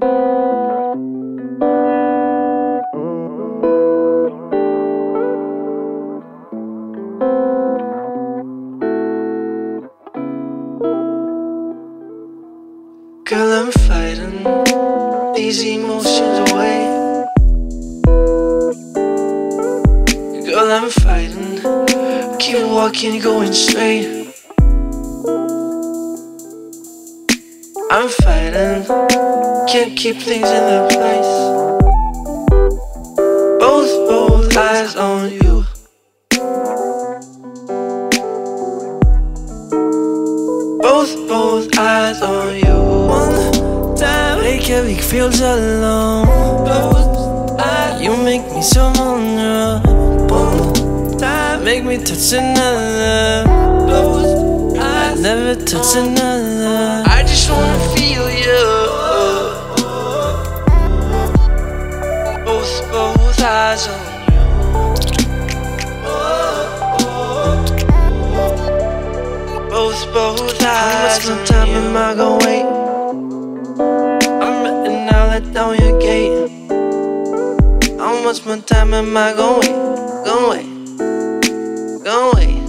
Girl, I'm fighting these emotions away. Girl, I'm fighting, keep walking, going straight. I'm fighting, can't keep things in their place. Both eyes on you. Both eyes on you. One time, Reykjavik feels alone. Both eyes, you make me so vulnerable. Both time, make me touch another. Both eyes, never touch another. I just wanna feel you. Both eyes on you. Both eyes. How much more time am I gonna wait? I'm ready now, let down your gate. How much more time am I gonna wait? Gonna wait. Gonna wait.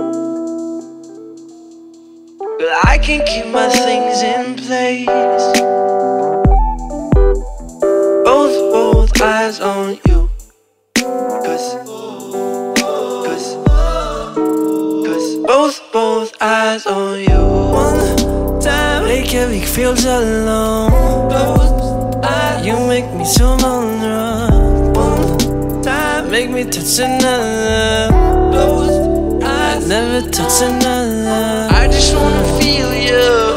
But I can keep my things in place. Both eyes on you. Cause both eyes on you. One time, Reykjavik feels alone. Both eyes, you make me so vulnerable. One time, make me touch another. Both eyes, never touch another. I just wanna feel you.